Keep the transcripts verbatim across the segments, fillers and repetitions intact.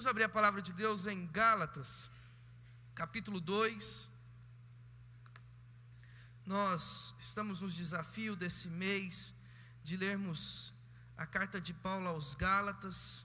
Vamos abrir a palavra de Deus em Gálatas, capítulo dois. Nós estamos nos desafios desse mês de lermos a carta de Paulo aos Gálatas.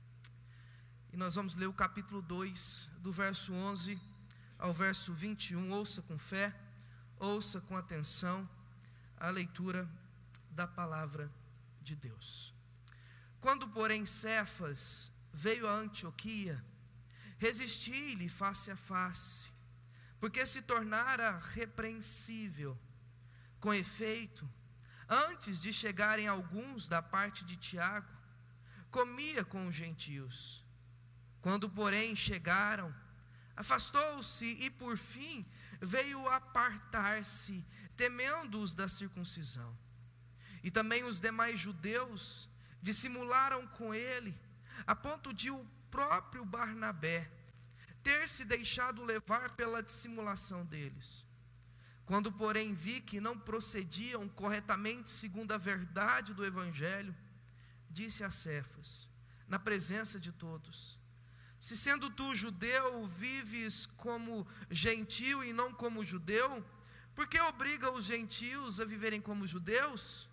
E nós vamos ler o capítulo dois, do verso onze ao verso vinte e um. Ouça com fé, ouça com atenção a leitura da palavra de Deus. Quando, porém, Cefas veio a Antioquia, resisti-lhe face a face, porque se tornara repreensível. Com efeito, antes de chegarem alguns da parte de Tiago, comia com os gentios. Quando, porém, chegaram, afastou-se e, por fim, veio apartar-se, temendo-os da circuncisão. E também os demais judeus dissimularam com ele, a ponto de o próprio Barnabé ter se deixado levar pela dissimulação deles. Quando, porém, vi que não procediam corretamente segundo a verdade do Evangelho, disse a Cefas, na presença de todos: se sendo tu judeu, vives como gentio e não como judeu, por que obriga os gentios a viverem como judeus?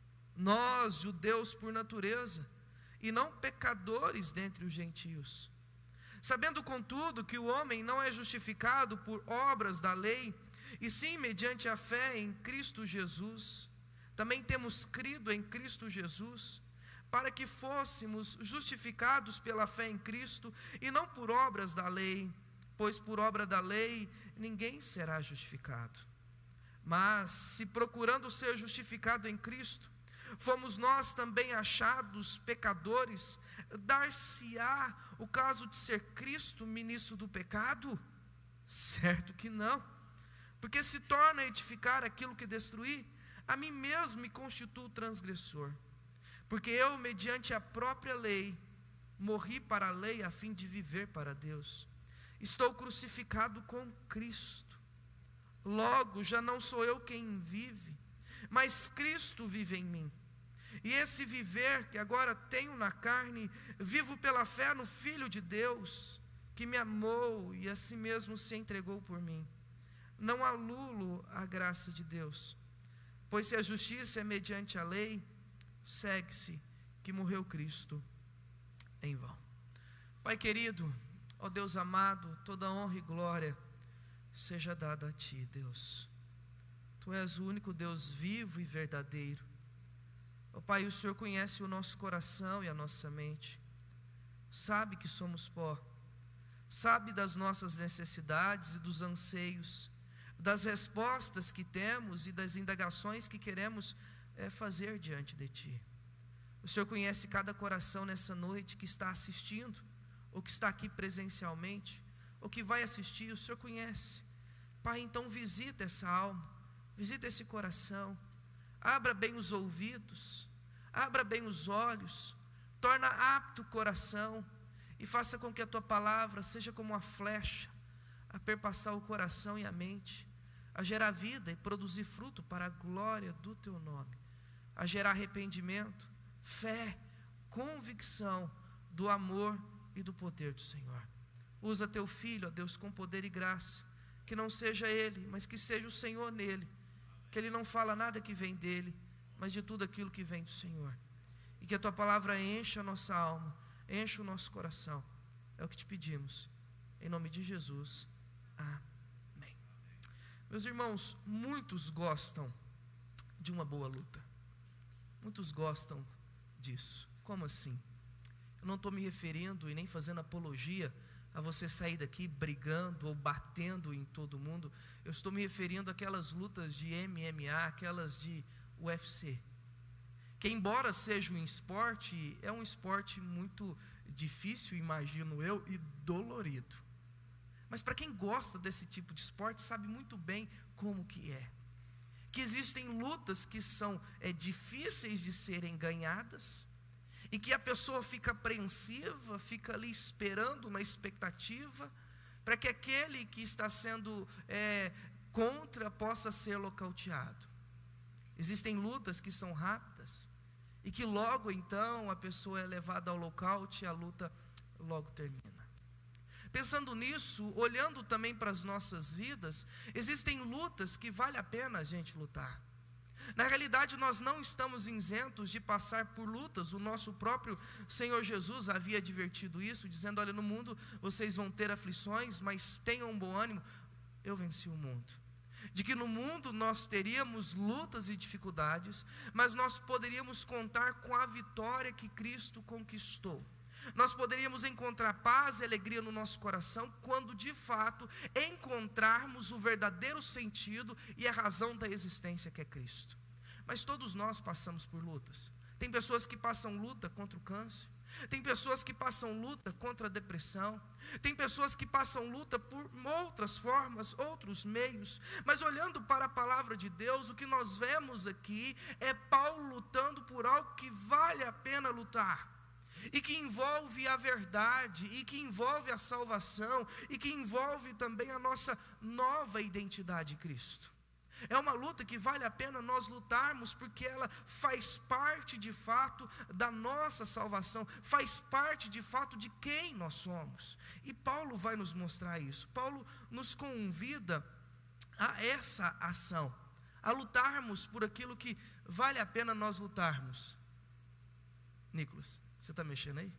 Nós, judeus por natureza, e não pecadores dentre os gentios. Sabendo, contudo, que o homem não é justificado por obras da lei, e sim mediante a fé em Cristo Jesus, também temos crido em Cristo Jesus, para que fôssemos justificados pela fé em Cristo, e não por obras da lei, pois por obra da lei ninguém será justificado. Mas, se procurando ser justificado em Cristo, fomos nós também achados pecadores, dar-se-á o caso de ser Cristo ministro do pecado? Certo que não, porque se torna a edificar aquilo que destruí, a mim mesmo me constituo transgressor. Porque eu, mediante a própria lei, morri para a lei a fim de viver para Deus. Estou crucificado com Cristo. Logo, já não sou eu quem vive, mas Cristo vive em mim. E esse viver que agora tenho na carne, vivo pela fé no Filho de Deus, que me amou e a si mesmo se entregou por mim. Não anulo a graça de Deus, pois se a justiça é mediante a lei, segue-se que morreu Cristo em vão. Pai querido, ó Deus amado, toda honra e glória seja dada a Ti, Deus. Tu és o único Deus vivo e verdadeiro. Ó Pai, o Senhor conhece o nosso coração e a nossa mente, sabe que somos pó, sabe das nossas necessidades e dos anseios, das respostas que temos e das indagações que queremos é, fazer diante de Ti. O Senhor conhece cada coração nessa noite que está assistindo, ou que está aqui presencialmente, ou que vai assistir, o Senhor conhece. Pai, então visita essa alma, visita esse coração, abra bem os ouvidos, abra bem os olhos, torna apto o coração, e faça com que a Tua palavra seja como uma flecha, a perpassar o coração e a mente, a gerar vida e produzir fruto para a glória do Teu nome, a gerar arrependimento, fé, convicção do amor e do poder do Senhor. Usa Teu Filho, ó Deus, com poder e graça, que não seja Ele, mas que seja o Senhor nele, que Ele não fala nada que vem dele, mas de tudo aquilo que vem do Senhor, e que a Tua palavra encha a nossa alma, encha o nosso coração, é o que Te pedimos, em nome de Jesus, amém. Meus irmãos, muitos gostam de uma boa luta, muitos gostam disso. Como assim? Eu não estou me referindo e nem fazendo apologia a você sair daqui brigando ou batendo em todo mundo. Eu estou me referindo àquelas lutas de M M A, aquelas de U F C, que embora seja um esporte, é um esporte muito difícil, imagino eu, e dolorido. Mas para quem gosta desse tipo de esporte, sabe muito bem como que é. Que existem lutas que são é, difíceis de serem ganhadas, e que a pessoa fica apreensiva, fica ali esperando uma expectativa, para que aquele que está sendo é, contra possa ser nocauteado. Existem lutas que são rápidas, e que logo então a pessoa é levada ao nocaute, a luta logo termina. Pensando nisso, olhando também para as nossas vidas, existem lutas que vale a pena a gente lutar. Na realidade, nós não estamos isentos de passar por lutas. O nosso próprio Senhor Jesus havia advertido isso, dizendo: olha, no mundo vocês vão ter aflições, mas tenham um bom ânimo, eu venci o mundo. De que no mundo nós teríamos lutas e dificuldades, mas nós poderíamos contar com a vitória que Cristo conquistou. Nós poderíamos encontrar paz e alegria no nosso coração quando de fato encontrarmos o verdadeiro sentido e a razão da existência, que é Cristo. Mas todos nós passamos por lutas. Tem pessoas que passam luta contra o câncer, tem pessoas que passam luta contra a depressão, tem pessoas que passam luta por outras formas, outros meios. Mas olhando para a palavra de Deus, o que nós vemos aqui é Paulo lutando por algo que vale a pena lutar, e que envolve a verdade, e que envolve a salvação, e que envolve também a nossa nova identidade em Cristo. É uma luta que vale a pena nós lutarmos, porque ela faz parte de fato da nossa salvação, faz parte de fato de quem nós somos. E Paulo vai nos mostrar isso. Paulo nos convida a essa ação, a lutarmos por aquilo que vale a pena nós lutarmos. Nicolas, você está mexendo aí?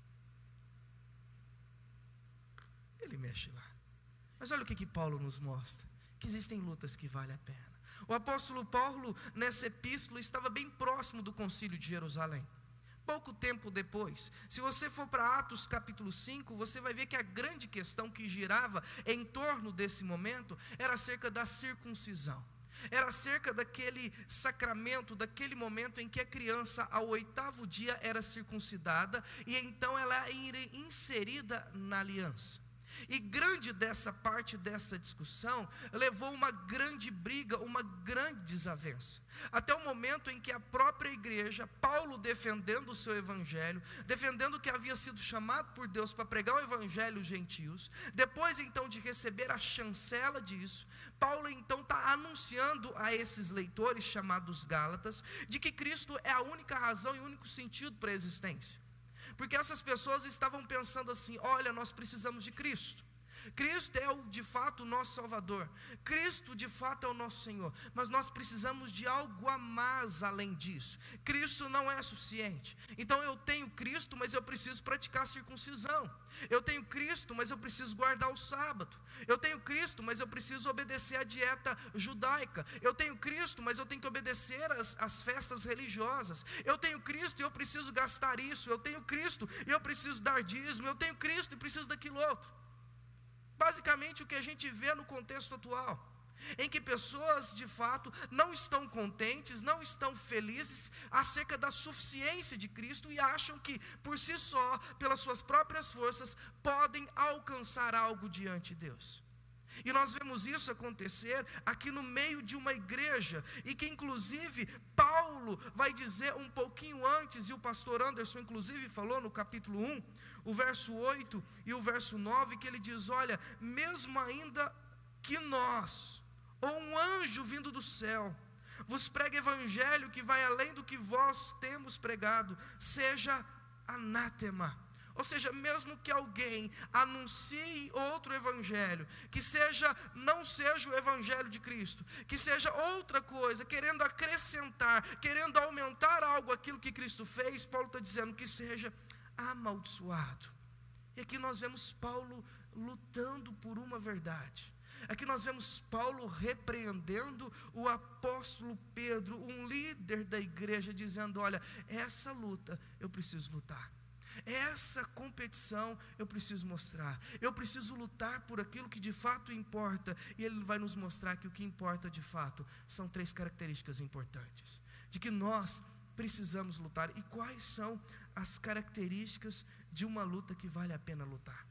Ele mexe lá. Mas olha o que, que Paulo nos mostra: que existem lutas que valem a pena. O apóstolo Paulo, nessa epístola, estava bem próximo do concílio de Jerusalém. Pouco tempo depois, se você for para Atos capítulo cinco, você vai ver que a grande questão que girava em torno desse momento era acerca da circuncisão. Era acerca daquele sacramento, daquele momento em que a criança ao oitavo dia era circuncidada, e então ela era inserida na aliança. E grande dessa parte dessa discussão levou uma grande briga, uma grande desavença, até o momento em que a própria igreja, Paulo defendendo o seu evangelho, defendendo que havia sido chamado por Deus para pregar o evangelho aos gentios, depois então de receber a chancela disso, Paulo então está anunciando a esses leitores chamados Gálatas, de que Cristo é a única razão e o único sentido para a existência. Porque essas pessoas estavam pensando assim: olha, nós precisamos de Cristo. Cristo é o, de fato o nosso Salvador, Cristo de fato é o nosso Senhor, mas nós precisamos de algo a mais além disso. Cristo não é suficiente. Então eu tenho Cristo, mas eu preciso praticar a circuncisão. Eu tenho Cristo, mas eu preciso guardar o sábado. Eu tenho Cristo, mas eu preciso obedecer a dieta judaica. Eu tenho Cristo, mas eu tenho que obedecer as, as festas religiosas. Eu tenho Cristo e eu preciso gastar isso. Eu tenho Cristo e eu preciso dar dízimo. Eu tenho Cristo e preciso daquilo outro. Basicamente o que a gente vê no contexto atual, em que pessoas de fato não estão contentes, não estão felizes acerca da suficiência de Cristo, e acham que por si só, pelas suas próprias forças, podem alcançar algo diante de Deus. E nós vemos isso acontecer aqui no meio de uma igreja, e que inclusive Paulo vai dizer um pouquinho antes, e o pastor Anderson inclusive falou no capítulo um, o verso oito e o verso nove, que ele diz: olha, mesmo ainda que nós, ou um anjo vindo do céu, vos pregue evangelho que vai além do que vós temos pregado, seja anátema. Ou seja, mesmo que alguém anuncie outro evangelho, que seja, não seja o evangelho de Cristo, que seja outra coisa, querendo acrescentar, querendo aumentar algo aquilo que Cristo fez, Paulo está dizendo que seja amaldiçoado. E aqui nós vemos Paulo lutando por uma verdade. Aqui nós vemos Paulo repreendendo o apóstolo Pedro, um líder da igreja, dizendo: olha, essa luta eu preciso lutar. Essa competição eu preciso mostrar. Eu preciso lutar por aquilo que de fato importa. E ele vai nos mostrar que o que importa de fato são três características importantes, de que nós precisamos lutar. E quais são as características de uma luta que vale a pena lutar?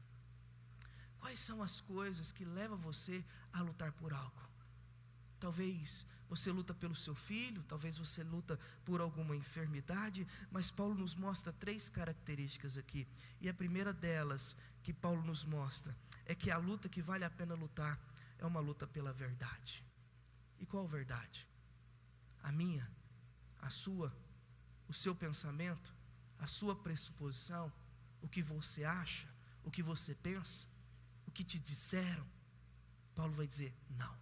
Quais são as coisas que levam você a lutar por algo? Talvez você luta pelo seu filho, talvez você luta por alguma enfermidade, mas Paulo nos mostra três características aqui. E a primeira delas que Paulo nos mostra é que a luta que vale a pena lutar é uma luta pela verdade. E qual verdade? A minha, a sua, o seu pensamento, a sua pressuposição, o que você acha, o que você pensa, o que te disseram. Paulo vai dizer: não.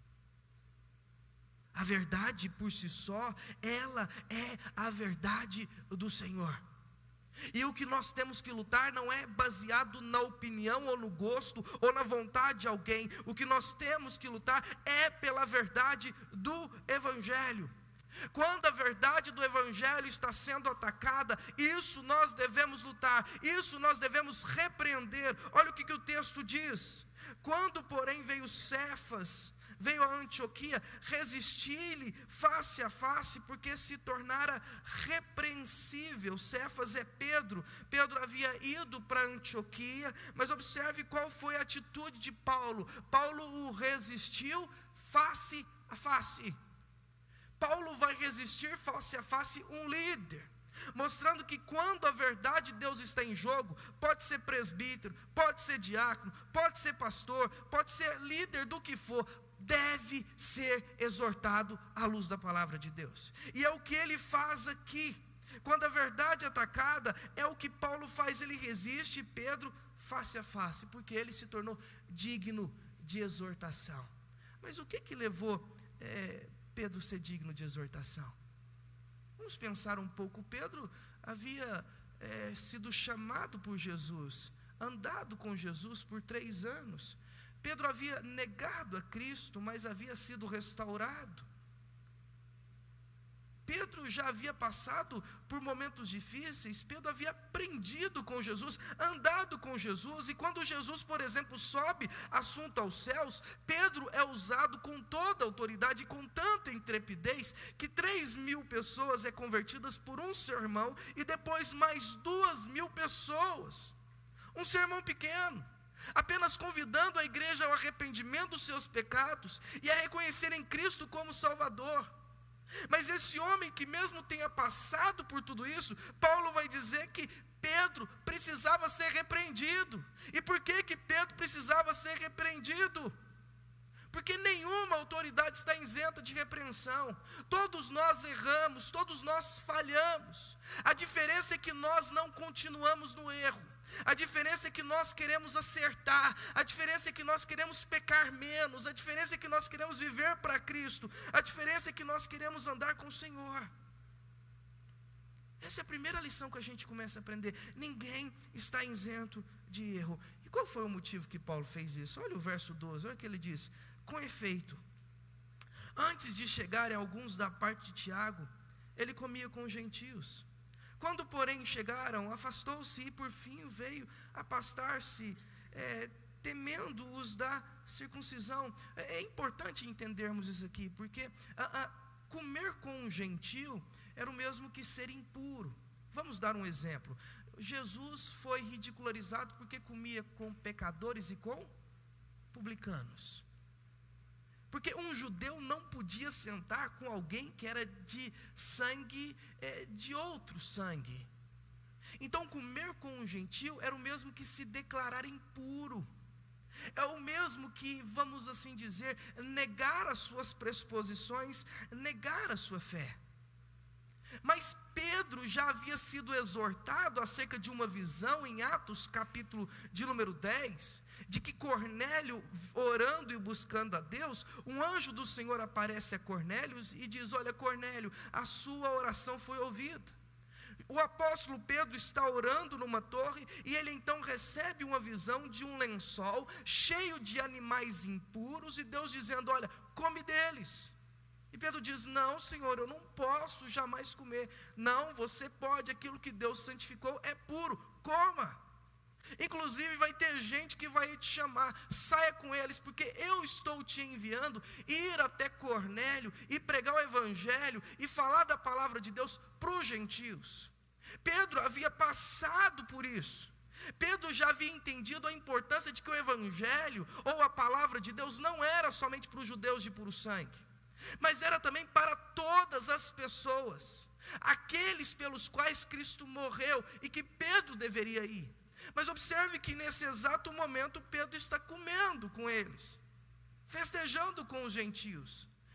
A verdade por si só, ela é a verdade do Senhor. E o que nós temos que lutar não é baseado na opinião ou no gosto ou na vontade de alguém. O que nós temos que lutar é pela verdade do Evangelho. Quando a verdade do Evangelho está sendo atacada, isso nós devemos lutar, isso nós devemos repreender. Olha o que, que o texto diz: quando porém veio Cefas, veio a Antioquia, resisti-lhe face a face, porque se tornara repreensível. Cefas é Pedro. Pedro havia ido para Antioquia, mas observe qual foi a atitude de Paulo. Paulo o resistiu face a face. Paulo vai resistir face a face um líder, mostrando que quando a verdade de Deus está em jogo, pode ser presbítero, pode ser diácono, pode ser pastor, pode ser líder do que for, deve ser exortado à luz da palavra de Deus. E é o que ele faz aqui. Quando a verdade é atacada, é o que Paulo faz, ele resiste Pedro face a face, porque ele se tornou digno de exortação. Mas o que que levou é, Pedro ser digno de exortação? Vamos pensar um pouco. Pedro havia é, sido chamado por Jesus, andado com Jesus por três anos. Pedro havia negado a Cristo, mas havia sido restaurado. Pedro já havia passado por momentos difíceis. Pedro havia aprendido com Jesus, andado com Jesus, e quando Jesus, por exemplo, sobe assunto aos céus, Pedro é usado com toda a autoridade, com tanta intrepidez, que três mil pessoas é convertidas por um sermão, e depois mais duas mil pessoas, um sermão pequeno, apenas convidando a igreja ao arrependimento dos seus pecados, e a reconhecerem Cristo como Salvador. Mas esse homem que mesmo tenha passado por tudo isso, Paulo vai dizer que Pedro precisava ser repreendido. E por que que Pedro precisava ser repreendido? Porque nenhuma autoridade está isenta de repreensão. Todos nós erramos, todos nós falhamos. A diferença é que nós não continuamos no erro. A diferença é que nós queremos acertar, a diferença é que nós queremos pecar menos, a diferença é que nós queremos viver para Cristo, a diferença é que nós queremos andar com o Senhor. Essa é a primeira lição que a gente começa a aprender. Ninguém está isento de erro. E qual foi o motivo que Paulo fez isso? Olha o verso doze, olha o que ele diz: com efeito, antes de chegarem alguns da parte de Tiago, ele comia com os gentios. Quando, porém, chegaram, afastou-se e, por fim, veio a pastar-se, é, temendo-os da circuncisão. É, é importante entendermos isso aqui, porque a, a, comer com um gentio era o mesmo que ser impuro. Vamos dar um exemplo. Jesus foi ridicularizado porque comia com pecadores e com publicanos. Porque um judeu não podia sentar com alguém que era de sangue, é, de outro sangue. Então comer com um gentio era o mesmo que se declarar impuro. É o mesmo que, vamos assim dizer, negar as suas pressuposições, negar a sua fé. Mas Pedro já havia sido exortado acerca de uma visão em Atos capítulo de número dez, de que Cornélio, orando e buscando a Deus, um anjo do Senhor aparece a Cornélio e diz: olha, Cornélio, a sua oração foi ouvida. O apóstolo Pedro está orando numa torre e ele então recebe uma visão de um lençol cheio de animais impuros, e Deus dizendo: olha, come deles. E Pedro diz: não, Senhor, eu não posso jamais comer. Não, você pode, aquilo que Deus santificou é puro, coma. Inclusive vai ter gente que vai te chamar, saia com eles, porque eu estou te enviando ir até Cornélio e pregar o evangelho e falar da palavra de Deus para os gentios. Pedro havia passado por isso. Pedro já havia entendido a importância de que o evangelho ou a palavra de Deus não era somente para os judeus de puro sangue, mas era também para todas as pessoas, aqueles pelos quais Cristo morreu e que Pedro deveria ir. Mas observe que nesse exato momento Pedro está comendo com eles, festejando com os gentios,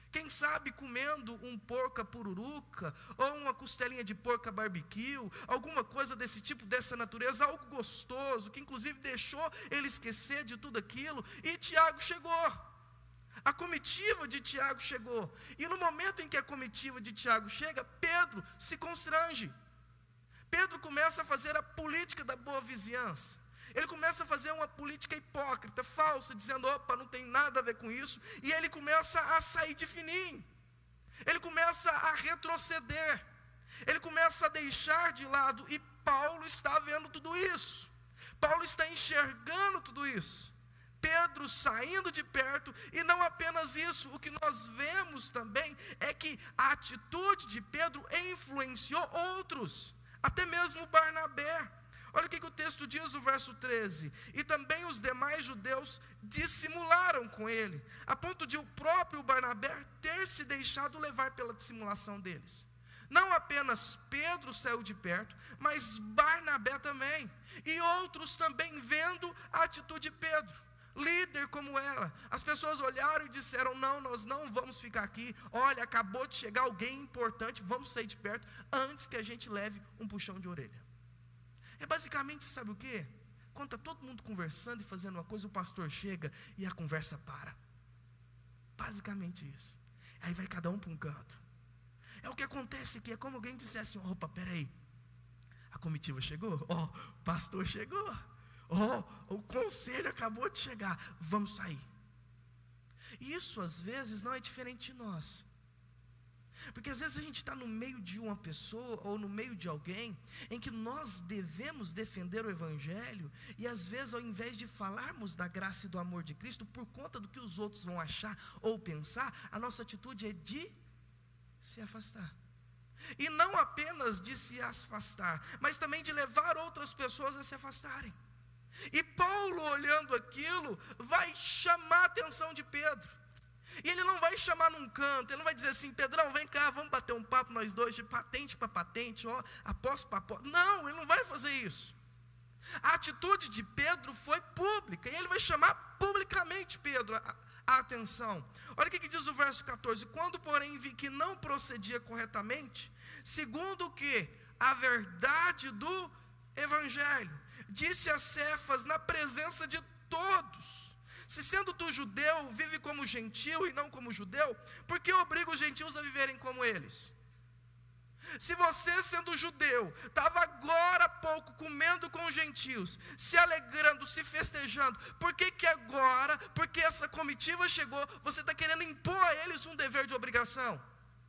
Quem sabe comendo um porco pururuca, ou uma costelinha de porco barbecue, alguma coisa desse tipo, dessa natureza, algo gostoso, que inclusive deixou ele esquecer de tudo aquilo, e Tiago chegou. A comitiva de Tiago chegou, e no momento em que a comitiva de Tiago chega, Pedro se constrange. Pedro começa a fazer a política da boa vizinhança. Ele começa a fazer uma política hipócrita, falsa, dizendo, opa, não tem nada a ver com isso, e ele começa a sair de fininho, ele começa a retroceder, ele começa a deixar de lado, e Paulo está vendo tudo isso, Paulo está enxergando tudo isso, Pedro saindo de perto, e não apenas isso, o que nós vemos também, é que a atitude de Pedro influenciou outros, até mesmo Barnabé. Olha o que, que o texto diz, o verso treze, e também os demais judeus dissimularam com ele, a ponto de o próprio Barnabé ter se deixado levar pela dissimulação deles. Não apenas Pedro saiu de perto, mas Barnabé também, e outros também vendo a atitude de Pedro, líder como ela, as pessoas olharam e disseram, não, nós não vamos ficar aqui, olha, acabou de chegar alguém importante, vamos sair de perto, antes que a gente leve um puxão de orelha. É basicamente, sabe o quê? Quando está todo mundo conversando e fazendo uma coisa, o pastor chega e a conversa para. Basicamente isso. Aí vai cada um para um canto. É o que acontece aqui, é como alguém dissesse assim, opa, peraí, a comitiva chegou? Ó, oh, o pastor chegou. Ó, oh, o conselho acabou de chegar, vamos sair. E isso às vezes não é diferente de nós. Porque às vezes a gente está no meio de uma pessoa ou no meio de alguém em que nós devemos defender o Evangelho, e às vezes ao invés de falarmos da graça e do amor de Cristo por conta do que os outros vão achar ou pensar, a nossa atitude é de se afastar. E não apenas de se afastar, mas também de levar outras pessoas a se afastarem. E Paulo, olhando aquilo, vai chamar a atenção de Pedro. E ele não vai chamar num canto, ele não vai dizer assim, Pedrão, vem cá, vamos bater um papo nós dois, de patente para patente, ó, apóstolo para apóstolo. Não, ele não vai fazer isso. A atitude de Pedro foi pública, e ele vai chamar publicamente Pedro a, a atenção. Olha o que, que diz o verso catorze, quando porém vi que não procedia corretamente, segundo o que? A verdade do Evangelho, disse a Cefas na presença de todos, se sendo tu judeu, vive como gentil e não como judeu, por que obriga os gentios a viverem como eles? Se você, sendo judeu, estava agora há pouco comendo com os gentios, se alegrando, se festejando, por que que agora, porque essa comitiva chegou, você está querendo impor a eles um dever de obrigação?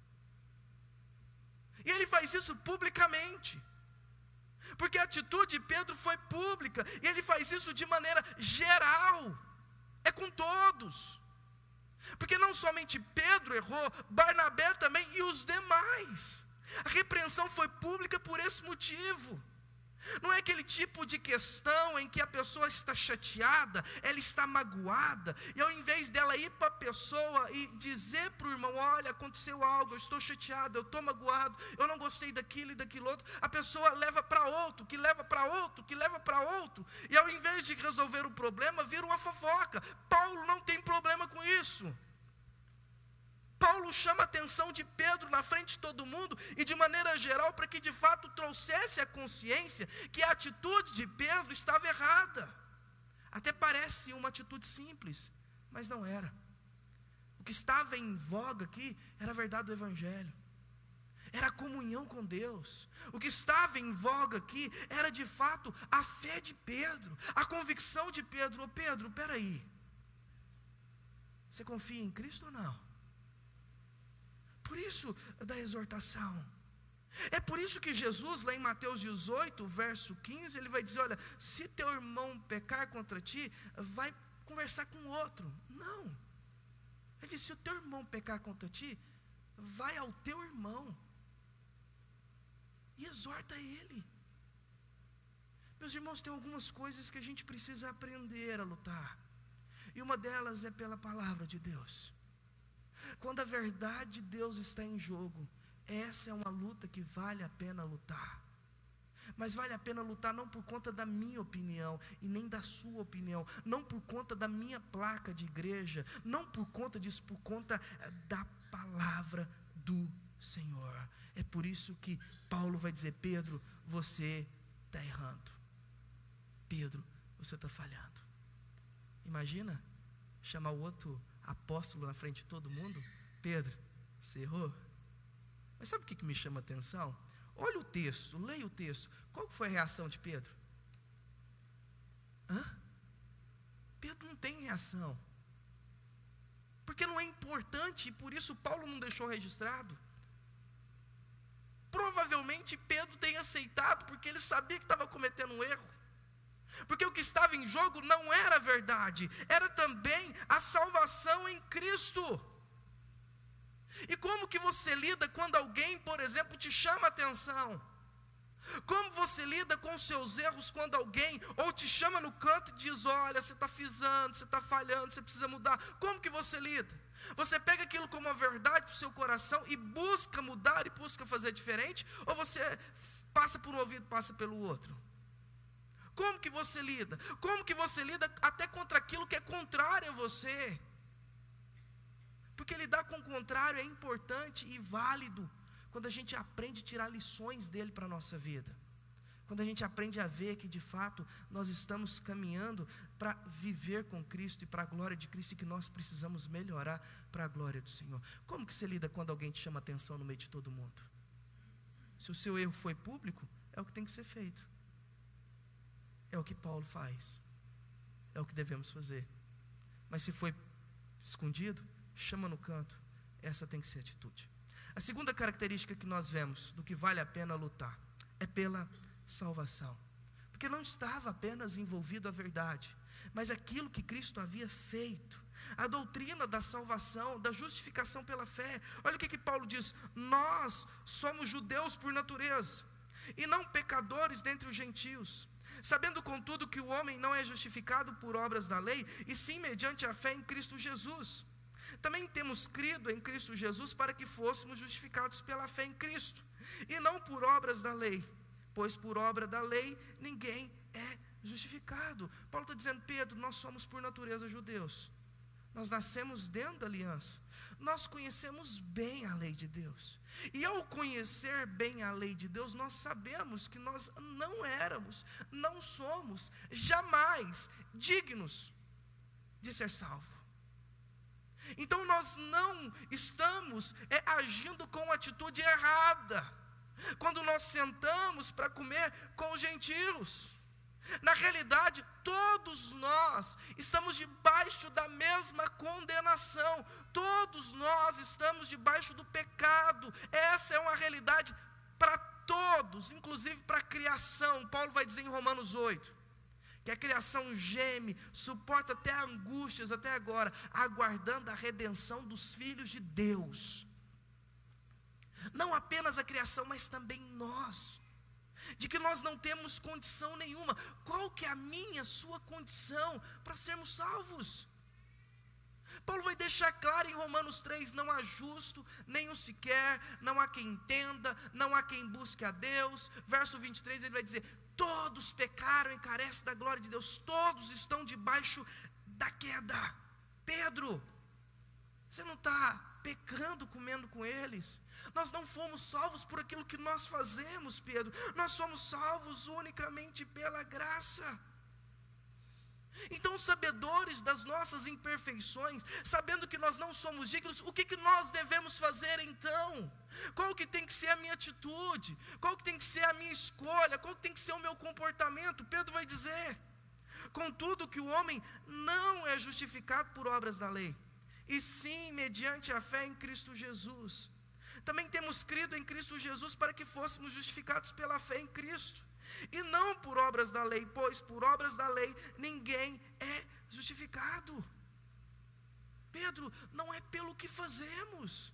E ele faz isso publicamente, porque a atitude de Pedro foi pública, e ele faz isso de maneira geral, é com todos, porque não somente Pedro errou, Barnabé também e os demais. A repreensão foi pública por esse motivo. Não é aquele tipo de questão em que a pessoa está chateada, ela está magoada, e ao invés dela ir para a pessoa e dizer para o irmão, olha, aconteceu algo, eu estou chateado, eu estou magoado, eu não gostei daquilo e daquilo outro, a pessoa leva para outro, que leva para outro, que leva para outro, e ao invés de resolver o problema, vira uma fofoca. Paulo não tem problema com isso. Paulo chama a atenção de Pedro na frente de todo mundo, e de maneira geral, para que de fato trouxesse a consciência que a atitude de Pedro estava errada. Até parece uma atitude simples, mas não era. O que estava em voga aqui era a verdade do Evangelho, era a comunhão com Deus. O que estava em voga aqui era de fato a fé de Pedro, a convicção de Pedro. Ô Pedro, peraí, você confia em Cristo ou não? Por isso da exortação. É por isso que Jesus, lá em Mateus dezoito, verso quinze, ele vai dizer, olha, se teu irmão pecar contra ti, vai conversar com o outro. Não. Ele diz, se o teu irmão pecar contra ti, vai ao teu irmão e exorta ele. Meus irmãos, tem algumas coisas que a gente precisa aprender a lutar, e uma delas é pela palavra de Deus. Quando a verdade de Deus está em jogo, essa é uma luta que vale a pena lutar. Mas vale a pena lutar não por conta da minha opinião e nem da sua opinião, não por conta da minha placa de igreja, não por conta disso, por conta da palavra do Senhor. É por isso que Paulo vai dizer: Pedro, você está errando. Pedro, você está falhando. Imagina chamar o outro apóstolo na frente de todo mundo: Pedro, você errou. Mas sabe o que, que me chama a atenção? Olha o texto, leia o texto. Qual foi a reação de Pedro? Hã? Pedro não tem reação, porque não é importante, e por isso Paulo não deixou registrado. Provavelmente Pedro tem aceitado, porque ele sabia que estava cometendo um erro, porque o que estava em jogo não era a verdade, era também a salvação em Cristo. E como que você lida quando alguém, por exemplo, te chama a atenção? Como você lida com os seus erros quando alguém ou te chama no canto e diz: olha, você está fisando, você está falhando, você precisa mudar? Como que você lida? Você pega aquilo como uma verdade para o seu coração e busca mudar e busca fazer diferente? Ou você passa por um ouvido e passa pelo outro? Como que você lida? Como que você lida até contra aquilo que é contrário a você? Porque lidar com o contrário é importante e válido quando a gente aprende a tirar lições dele para a nossa vida. Quando a gente aprende a ver que de fato nós estamos caminhando para viver com Cristo e para a glória de Cristo, e que nós precisamos melhorar para a glória do Senhor. Como que você lida quando alguém te chama a atenção no meio de todo mundo? Se o seu erro foi público, é o que tem que ser feito. É o que Paulo faz. É o que devemos fazer. Mas se foi escondido, chama no canto. Essa tem que ser a atitude. A segunda característica que nós vemos do que vale a pena lutar é pela salvação, porque não estava apenas envolvido a verdade, mas aquilo que Cristo havia feito, a doutrina da salvação, da justificação pela fé. Olha o que, que Paulo diz: nós somos judeus por natureza, e não pecadores dentre os gentios, sabendo contudo que o homem não é justificado por obras da lei, e sim mediante a fé em Cristo Jesus. Também temos crido em Cristo Jesus para que fôssemos justificados pela fé em Cristo, e não por obras da lei, pois por obra da lei ninguém é justificado. Paulo está dizendo: Pedro, nós somos por natureza judeus, nós nascemos dentro da aliança, nós conhecemos bem a lei de Deus, e ao conhecer bem a lei de Deus, nós sabemos que nós não éramos, não somos jamais dignos de ser salvos. Então nós não estamos é, agindo com atitude errada quando nós sentamos para comer com os gentios. Na realidade, todos nós estamos debaixo da mesma condenação, todos nós estamos debaixo do pecado. Essa é uma realidade para todos, inclusive para a criação. Paulo vai dizer em Romanos oito, que a criação geme, suporta até angústias até agora, aguardando a redenção dos filhos de Deus. Não apenas a criação, mas também nós, de que nós não temos condição nenhuma. Qual que é a minha, a sua condição para sermos salvos? Paulo vai deixar claro em Romanos três: não há justo, nenhum sequer, não há quem entenda, não há quem busque a Deus. Verso vinte e três, ele vai dizer: todos pecaram e carecem da glória de Deus, todos estão debaixo da queda. Pedro, você não está pecando comendo com eles? Nós não fomos salvos por aquilo que nós fazemos, Pedro, nós somos salvos unicamente pela graça. Então, sabedores das nossas imperfeições, sabendo que nós não somos dignos, o que, que nós devemos fazer então? Qual que tem que ser a minha atitude? Qual que tem que ser a minha escolha? Qual que tem que ser o meu comportamento? Pedro vai dizer: contudo que o homem não é justificado por obras da lei, e sim mediante a fé em Cristo Jesus. Também temos crido em Cristo Jesus para que fôssemos justificados pela fé em Cristo, e não por obras da lei, pois por obras da lei ninguém é justificado. Pedro, não é pelo que fazemos.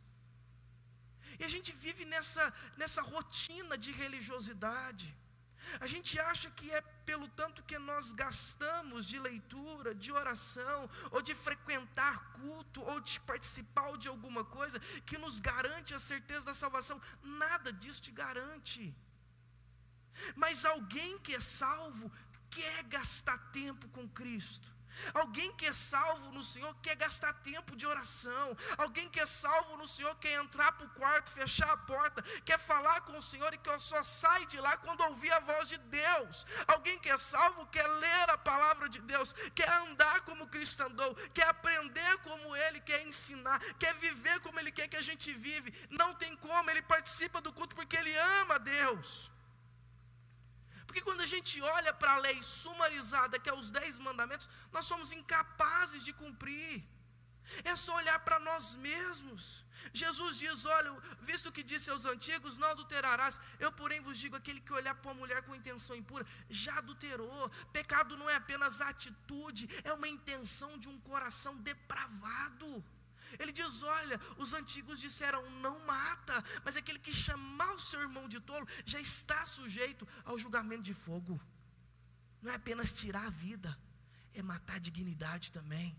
E a gente vive nessa, nessa rotina de religiosidade. A gente acha que é pelo tanto que nós gastamos de leitura, de oração, ou de frequentar culto, ou de participar de alguma coisa, que nos garante a certeza da salvação. Nada disso te garante. Mas alguém que é salvo quer gastar tempo com Cristo. Alguém que é salvo no Senhor quer gastar tempo de oração. Alguém que é salvo no Senhor quer entrar para o quarto, fechar a porta, quer falar com o Senhor e que só sai de lá quando ouvir a voz de Deus. Alguém que é salvo quer ler a palavra de Deus, quer andar como Cristo andou, quer aprender como Ele quer ensinar, quer viver como Ele quer que a gente vive. Não tem como, ele participa do culto porque ele ama Deus. Porque quando a gente olha para a lei sumarizada, que é os dez mandamentos, nós somos incapazes de cumprir. É só olhar para nós mesmos. Jesus diz, olha, visto que disse aos antigos, não adulterarás, eu porém vos digo, aquele que olhar para uma mulher com intenção impura, já adulterou. Pecado não é apenas atitude, é uma intenção de um coração depravado. Ele diz, olha, os antigos disseram, não mata, mas aquele que chamar o seu irmão de tolo, já está sujeito ao julgamento de fogo. Não é apenas tirar a vida, é matar a dignidade também.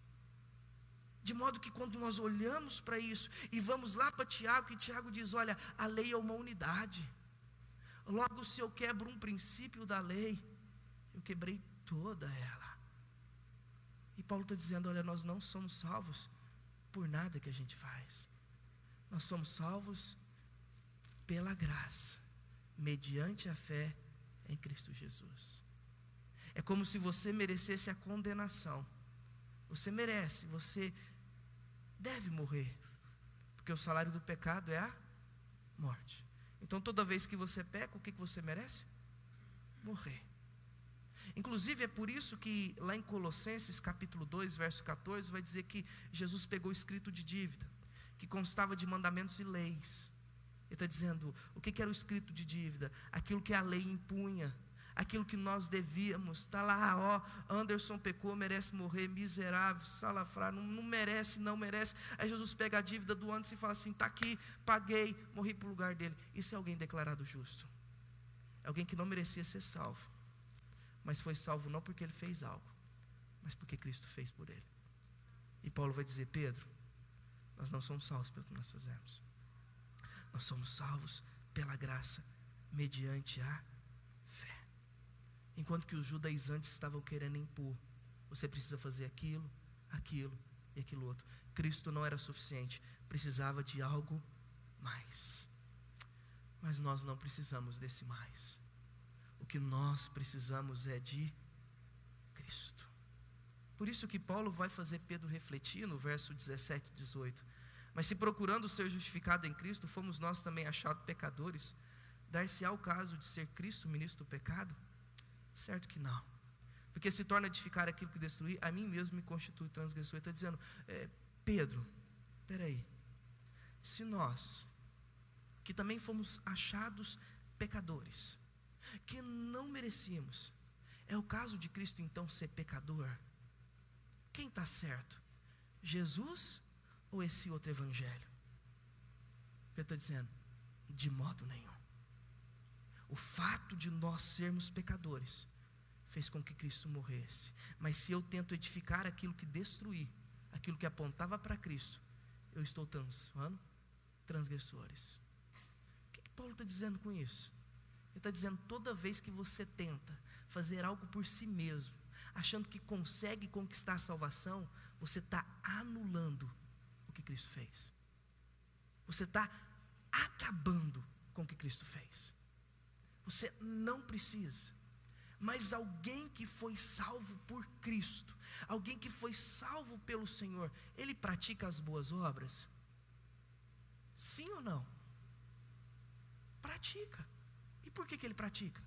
De modo que quando nós olhamos para isso, e vamos lá para Tiago, que Tiago diz, olha, a lei é uma unidade. Logo, se eu quebro um princípio da lei, eu quebrei toda ela. E Paulo está dizendo, olha, nós não somos salvos por nada que a gente faz. Nós somos salvos pela graça, mediante a fé em Cristo Jesus. É como se você merecesse a condenação. Você merece, você deve morrer, porque o salário do pecado é a morte. Então toda vez que você peca, o que você merece? Morrer. Inclusive é por isso que lá em Colossenses capítulo dois, verso catorze, vai dizer que Jesus pegou o escrito de dívida, que constava de mandamentos e leis. Ele está dizendo, o que era o escrito de dívida? Aquilo que a lei impunha, aquilo que nós devíamos. Está lá, ó, Anderson pecou, merece morrer, miserável, salafrário, não, não merece, não merece. Aí Jesus pega a dívida do Anderson e fala assim, está aqui, paguei, morri para o lugar dele. Isso é alguém declarado justo. É alguém que não merecia ser salvo, mas foi salvo não porque ele fez algo, mas porque Cristo fez por ele. E Paulo vai dizer, Pedro, nós não somos salvos pelo que nós fazemos. Nós somos salvos pela graça, mediante a fé. Enquanto que os judaizantes estavam querendo impor, você precisa fazer aquilo, aquilo e aquilo outro. Cristo não era suficiente, precisava de algo mais. Mas nós não precisamos desse mais. O que nós precisamos é de Cristo. Por isso que Paulo vai fazer Pedro refletir no verso dezessete e dezoito. Mas se procurando ser justificado em Cristo, fomos nós também achados pecadores, dar-se-á o caso de ser Cristo ministro do pecado? Certo que não. Porque se torna edificar aquilo que destruir, a mim mesmo me constitui transgressor. Ele está dizendo, é, Pedro, espera aí, se nós, que também fomos achados pecadores, que não merecíamos, é o caso de Cristo então ser pecador? Quem está certo? Jesus ou esse outro evangelho? Ele está dizendo, de modo nenhum. O fato de nós sermos pecadores fez com que Cristo morresse. Mas se eu tento edificar aquilo que destruí, aquilo que apontava para Cristo, eu estou transformando transgressores. O que, que Paulo está dizendo com isso? Ele está dizendo, toda vez que você tenta fazer algo por si mesmo, achando que consegue conquistar a salvação, você está anulando o que Cristo fez. Você está acabando com o que Cristo fez. Você não precisa. Mas alguém que foi salvo por Cristo, alguém que foi salvo pelo Senhor, ele pratica as boas obras? Sim ou não? Pratica. E por que que ele pratica?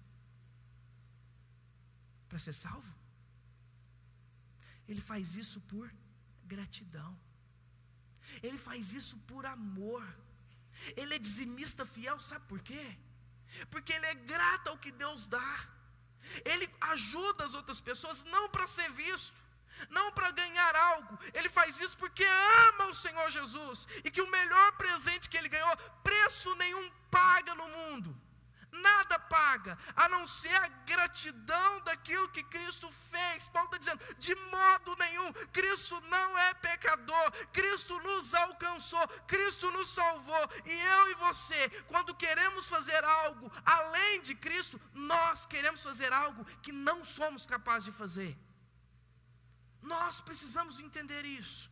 Para ser salvo? Ele faz isso por gratidão. Ele faz isso por amor. Ele é dizimista fiel, sabe por quê? Porque ele é grato ao que Deus dá. Ele ajuda as outras pessoas não para ser visto, não para ganhar algo. Ele faz isso porque ama o Senhor Jesus, e que o melhor presente que ele ganhou, preço nenhum paga no mundo. Nada paga, a não ser a gratidão daquilo que Cristo fez. Paulo está dizendo, De modo nenhum. Cristo não é pecador. Cristo nos alcançou. Cristo nos salvou. E eu e você, quando queremos fazer algo além de Cristo, nós queremos fazer algo que não somos capazes de fazer. Nós precisamos entender isso.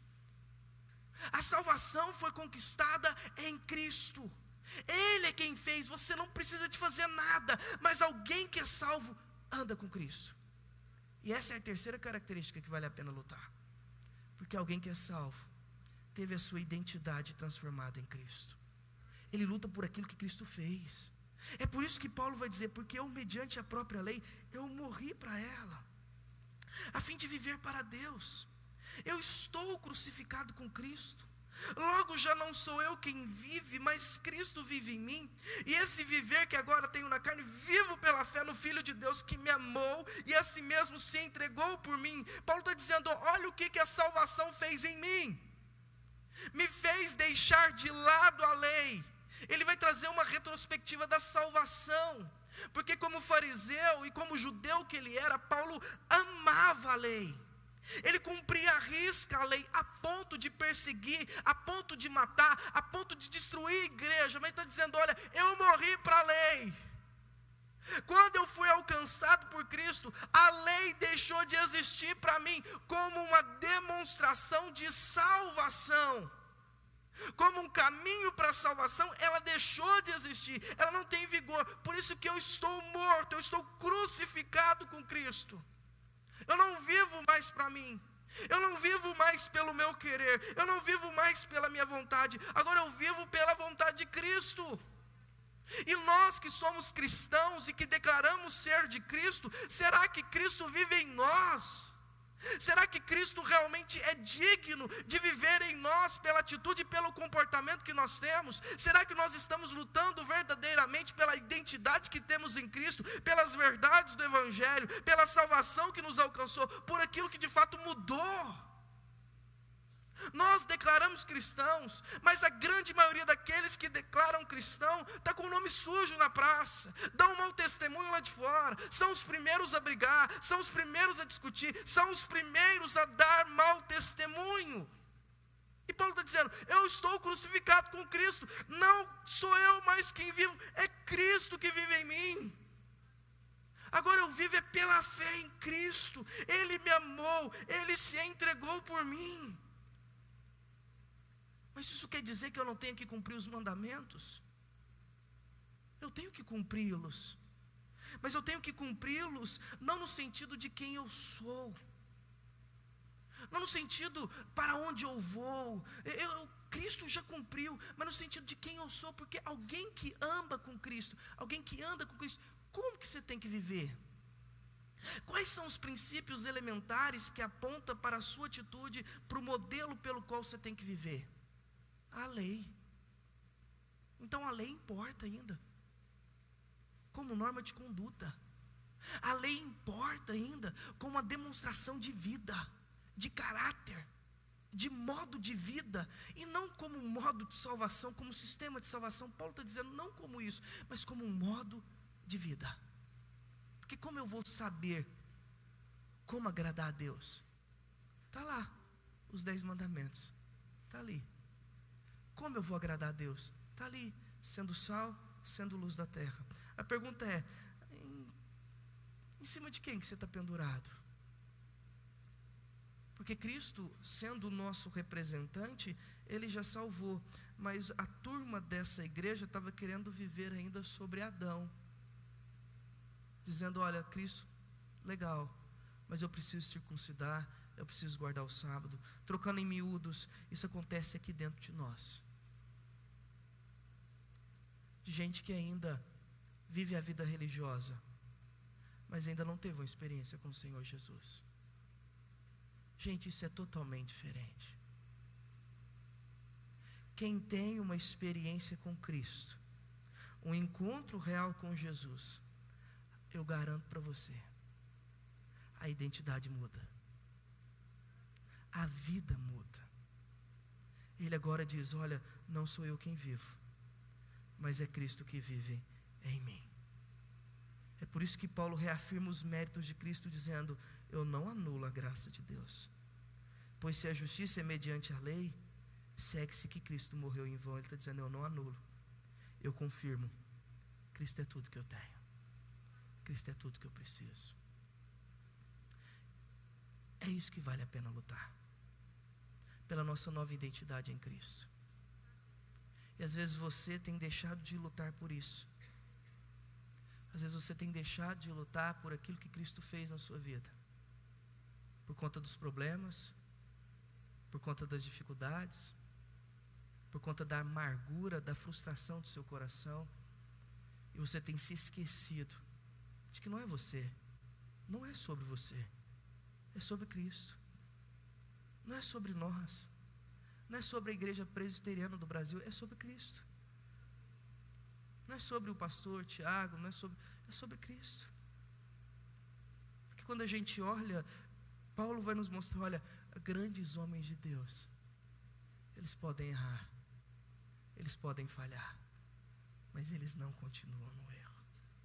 A salvação foi conquistada em Cristo. Ele é quem fez, você não precisa de fazer nada. Mas alguém que é salvo, anda com Cristo. E essa é a terceira característica que vale a pena lutar. Porque alguém que é salvo, teve a sua identidade transformada em Cristo. Ele luta por aquilo que Cristo fez. É por isso que Paulo vai dizer, porque eu, mediante a própria lei, eu morri para ela, a fim de viver para Deus. Eu estou crucificado com Cristo. Logo já não sou eu quem vive, mas Cristo vive em mim. E esse viver que agora tenho na carne, vivo pela fé no Filho de Deus que me amou e a si mesmo se entregou por mim. Paulo está dizendo, olha o que, que a salvação fez em mim. Me fez deixar de lado a lei. Ele vai trazer uma retrospectiva da salvação. Porque como fariseu e como judeu que ele era, Paulo amava a lei. Ele cumpria à risca a lei, a ponto de perseguir, a ponto de matar, a ponto de destruir a igreja. Mas ele está dizendo, olha, eu morri para a lei. Quando eu fui alcançado por Cristo, a lei deixou de existir para mim, como uma demonstração de salvação. Como um caminho para a salvação, ela deixou de existir, ela não tem vigor. Por isso que eu estou morto, eu estou crucificado com Cristo. Eu não vivo mais para mim, eu não vivo mais pelo meu querer, eu não vivo mais pela minha vontade, agora eu vivo pela vontade de Cristo. E nós que somos cristãos e que declaramos ser de Cristo, será que Cristo vive em nós? Será que Cristo realmente é digno de viver em nós pela atitude e pelo comportamento que nós temos? Será que nós estamos lutando verdadeiramente pela identidade que temos em Cristo, pelas verdades do Evangelho, pela salvação que nos alcançou, por aquilo que de fato mudou? Nós declaramos cristãos, mas a grande maioria daqueles que declaram cristão está com o nome sujo na praça, dão um mau testemunho lá de fora, são os primeiros a brigar, são os primeiros a discutir, são os primeiros a dar mau testemunho. E Paulo está dizendo, eu estou crucificado com Cristo, não sou eu mais quem vivo, é Cristo que vive em mim. Agora eu vivo é pela fé em Cristo, Ele me amou, Ele se entregou por mim. Mas isso quer dizer que eu não tenho que cumprir os mandamentos? Eu tenho que cumpri-los. Mas eu tenho que cumpri-los não no sentido de quem eu sou. Não no sentido para onde eu vou. Eu, eu, Cristo já cumpriu, mas no sentido de quem eu sou. Porque alguém que anda com Cristo, alguém que anda com Cristo, como que você tem que viver? Quais são os princípios elementares que apontam para a sua atitude, para o modelo pelo qual você tem que viver? A lei. Então a lei importa ainda, como norma de conduta. A lei importa ainda como uma demonstração de vida, de caráter, de modo de vida, e não como um modo de salvação, como sistema de salvação. Paulo está dizendo não como isso, mas como um modo de vida. Porque como eu vou saber como agradar a Deus? Está lá, os dez mandamentos, está ali. Como eu vou agradar a Deus? Está ali, sendo sal, sendo luz da terra. A pergunta é, em, em cima de quem que você está pendurado? Porque Cristo, sendo o nosso representante, Ele já salvou. Mas a turma dessa igreja estava querendo viver ainda sobre Adão. Dizendo, olha, Cristo, legal, mas eu preciso circuncidar, eu preciso guardar o sábado. Trocando em miúdos, isso acontece aqui dentro de nós. De gente que ainda vive a vida religiosa, mas ainda não teve uma experiência com o Senhor Jesus. Gente, isso é totalmente diferente. Quem tem uma experiência com Cristo, um encontro real com Jesus, eu garanto para você, a identidade muda, a vida muda. Ele agora diz, olha, não sou eu quem vivo, mas é Cristo que vive em mim. É por isso que Paulo reafirma os méritos de Cristo, dizendo, eu não anulo a graça de Deus. Pois se a justiça é mediante a lei, segue-se que Cristo morreu em vão. Ele está dizendo, eu não anulo, eu confirmo, Cristo é tudo que eu tenho, Cristo é tudo que eu preciso. É isso que vale a pena lutar, pela nossa nova identidade em Cristo. E às vezes você tem deixado de lutar por isso. Às vezes você tem deixado de lutar por aquilo que Cristo fez na sua vida, por conta dos problemas, por conta das dificuldades, por conta da amargura, da frustração do seu coração. E você tem se esquecido de que não é você, não é sobre você, é sobre Cristo. Não é sobre nós, não é sobre a igreja presbiteriana do Brasil, é sobre Cristo. Não é sobre o pastor Tiago, não é sobre, é sobre Cristo. Porque quando a gente olha, Paulo vai nos mostrar, olha, grandes homens de Deus, eles podem errar, eles podem falhar, mas eles não continuam no erro.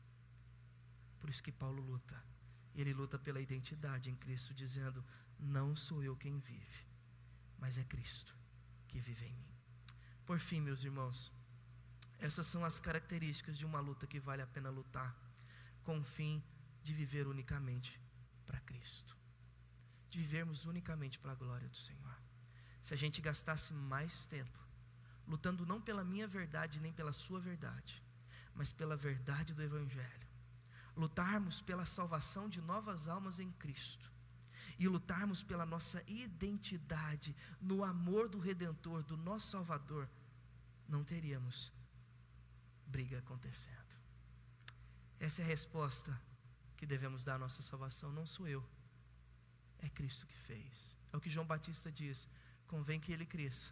Por isso que Paulo luta, ele luta pela identidade em Cristo, dizendo, não sou eu quem vive, mas é Cristo que vive em mim. Por fim, meus irmãos, essas são as características de uma luta que vale a pena lutar, com o fim de viver unicamente para Cristo, de vivermos unicamente para a glória do Senhor. Se a gente gastasse mais tempo lutando não pela minha verdade nem pela sua verdade, mas pela verdade do Evangelho, lutarmos pela salvação de novas almas em Cristo e lutarmos pela nossa identidade no amor do Redentor, do nosso Salvador, não teríamos briga acontecendo. Essa é a resposta que devemos dar à nossa salvação. Não sou eu, é Cristo que fez. É o que João Batista diz, convém que ele cresça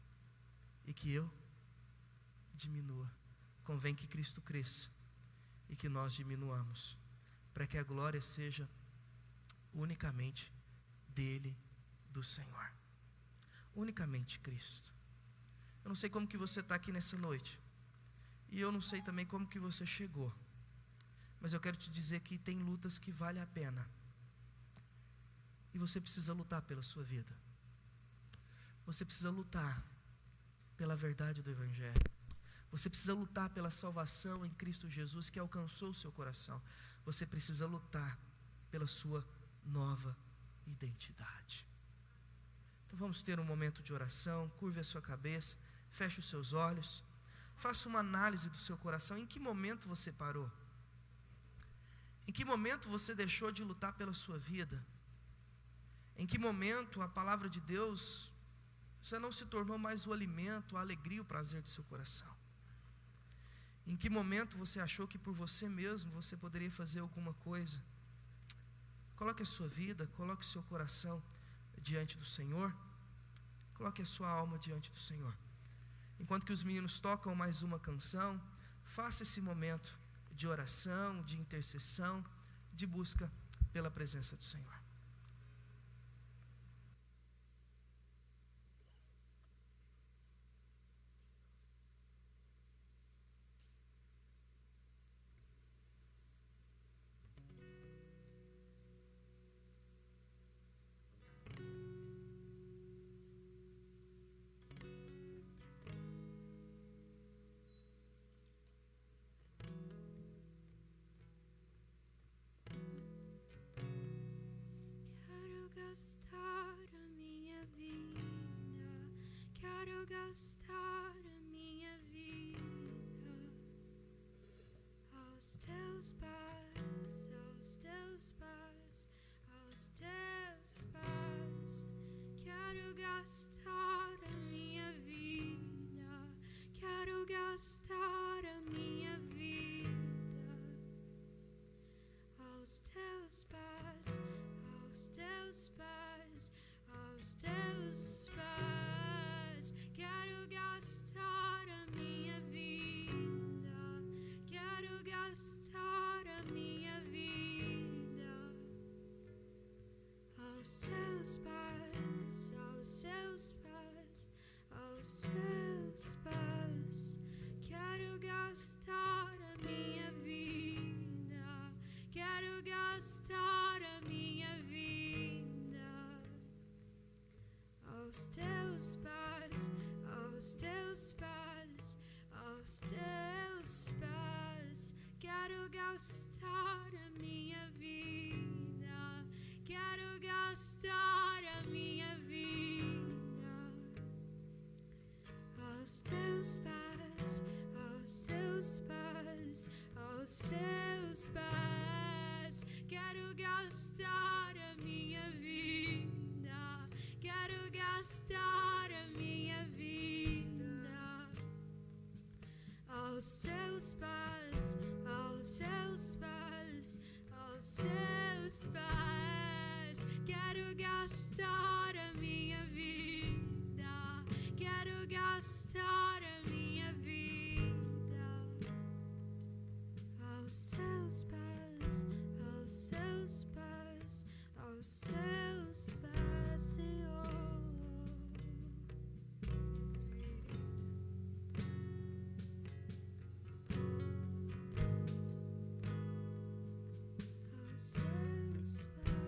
e que eu diminua. Convém que Cristo cresça e que nós diminuamos, para que a glória seja unicamente dele, do Senhor, unicamente Cristo. Eu não sei como que você está aqui nessa noite, e eu não sei também como que você chegou, mas eu quero te dizer que tem lutas que valem a pena, e você precisa lutar pela sua vida, você precisa lutar pela verdade do Evangelho, você precisa lutar pela salvação em Cristo Jesus que alcançou o seu coração, você precisa lutar pela sua nova identidade. Então vamos ter um momento de oração. Curve a sua cabeça, feche os seus olhos, faça uma análise do seu coração. Em que momento você parou? Em que momento você deixou de lutar pela sua vida? Em que momento a palavra de Deus já não se tornou mais o alimento, a alegria, o prazer do seu coração? Em que momento você achou que por você mesmo você poderia fazer alguma coisa? Coloque a sua vida, coloque o seu coração diante do Senhor, coloque a sua alma diante do Senhor. Enquanto que os meninos tocam mais uma canção, faça esse momento de oração, de intercessão, de busca pela presença do Senhor. Gastar a minha vida, quero gastar a minha vida aos teus pés, aos teus pés, aos teus pés. Quero gastar a minha vida, quero gastar a minha vida aos teus pés, aos teus pés, aos teus pés. Quero gastar a minha vida, quero gastar a minha vida aos teus pés, aos teus pés, aos teus pés. Quero gastar a minha vida, quero gastar a minha vida teus pés, aos teus pés, aos teus pés. Quero gastar a minha vida, quero gastar a minha vida aos teus pés, aos teus pés, aos seus pés. Quero gastar a minha vida, quero gastar a minha vida aos seus pés, aos seus pés, aos seus pés. Quero gastar a minha vida, quero gastar a minha vida aos seus pés, aos seus pés, aos seus pés, Senhor. Aos seus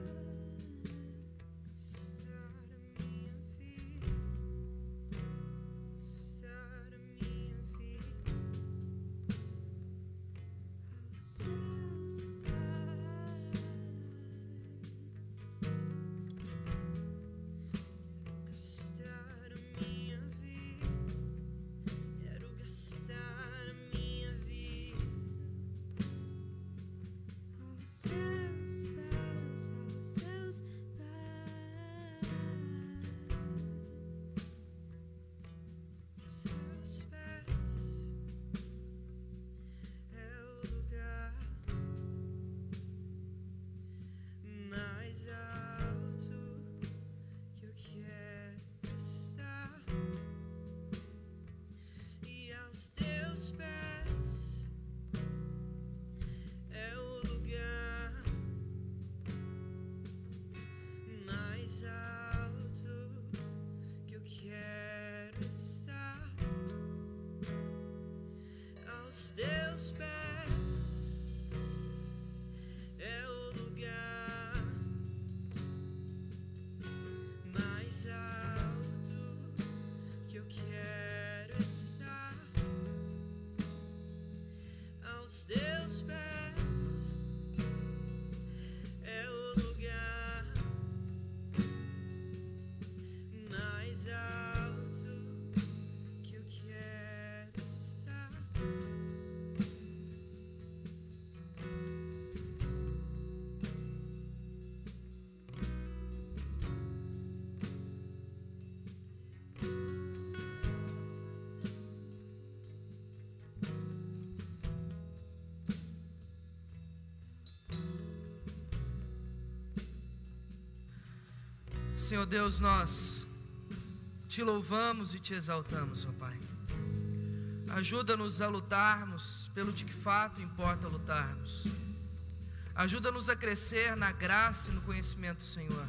teus pés é o lugar mais alto que eu quero estar. Aos teus pés é o lugar mais alto que eu quero estar. Senhor Deus, nós te louvamos e te exaltamos, ó Pai. Ajuda-nos a lutarmos pelo de que fato importa lutarmos. Ajuda-nos a crescer na graça e no conhecimento do Senhor.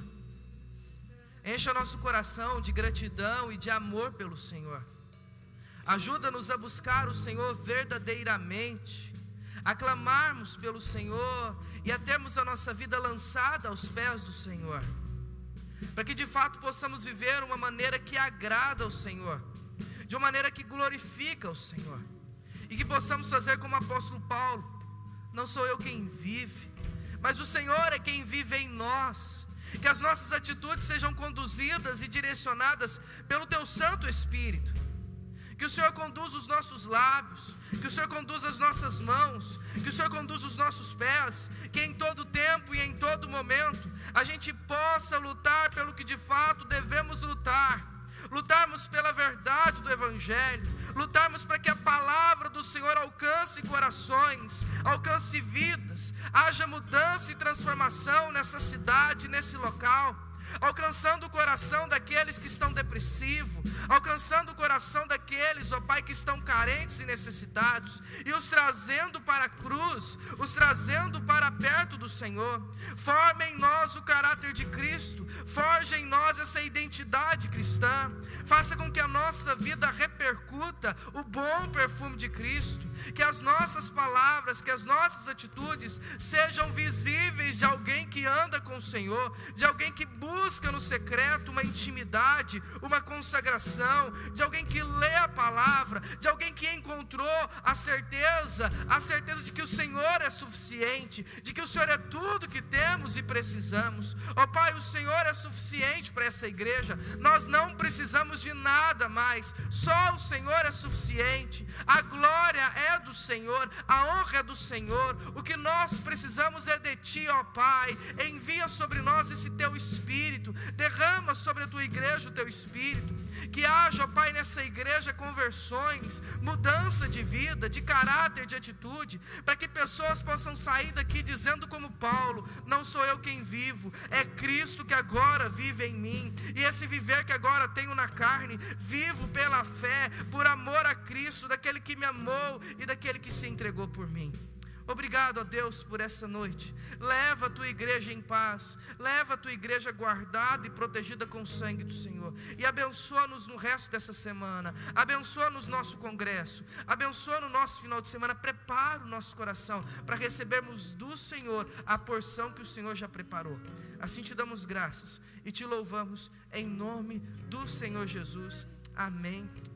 Encha nosso coração de gratidão e de amor pelo Senhor. Ajuda-nos a buscar o Senhor verdadeiramente, a clamarmos pelo Senhor e a termos a nossa vida lançada aos pés do Senhor, para que de fato possamos viver uma maneira que agrada ao Senhor, de uma maneira que glorifica ao Senhor, e que possamos fazer como o apóstolo Paulo: não sou eu quem vive, mas o Senhor é quem vive em nós. Que as nossas atitudes sejam conduzidas e direcionadas pelo Teu Santo Espírito. Que o Senhor conduza os nossos lábios, que o Senhor conduza as nossas mãos, que o Senhor conduza os nossos pés, que em todo tempo e em todo momento a gente possa lutar pelo que de fato devemos lutar. Lutarmos pela verdade do Evangelho, lutarmos para que a palavra do Senhor alcance corações, alcance vidas, haja mudança e transformação nessa cidade, nesse local, alcançando o coração daqueles que estão depressivos, alcançando o coração daqueles, ó Pai, que estão carentes e necessitados, e os trazendo para a cruz, os trazendo para perto do Senhor. Forme em nós o caráter de Cristo, forge em nós essa identidade cristã, faça com que a nossa vida repercuta o bom perfume de Cristo, que as nossas palavras, que as nossas atitudes sejam visíveis de alguém que anda com o Senhor, de alguém que busca no no secreto uma intimidade, uma consagração, de alguém que lê a palavra, de alguém que encontrou a certeza, a certeza de que o Senhor é suficiente, de que o Senhor é tudo que temos e precisamos. Ó Pai, o Senhor é suficiente para essa igreja, nós não precisamos de nada mais, só o Senhor é suficiente, a glória é do Senhor, a honra é do Senhor, o que nós precisamos é de Ti, ó Pai. Envia sobre nós esse Teu Espírito, derrama sobre a Tua igreja o Teu Espírito, que haja, ó Pai, nessa igreja conversões, mudança de vida, de caráter, de atitude, para que pessoas possam sair daqui dizendo como Paulo: não sou eu quem vivo, é Cristo que agora vive em mim, e esse viver que agora tenho na carne, vivo pela fé, por amor a Cristo, daquele que me amou e daquele que se entregou por mim. Obrigado, ó Deus, por essa noite. Leva a Tua igreja em paz, leva a Tua igreja guardada e protegida com o sangue do Senhor, e abençoa-nos no resto dessa semana, abençoa-nos nosso congresso, abençoa no nosso final de semana, prepara o nosso coração para recebermos do Senhor a porção que o Senhor já preparou. Assim Te damos graças e Te louvamos em nome do Senhor Jesus. Amém.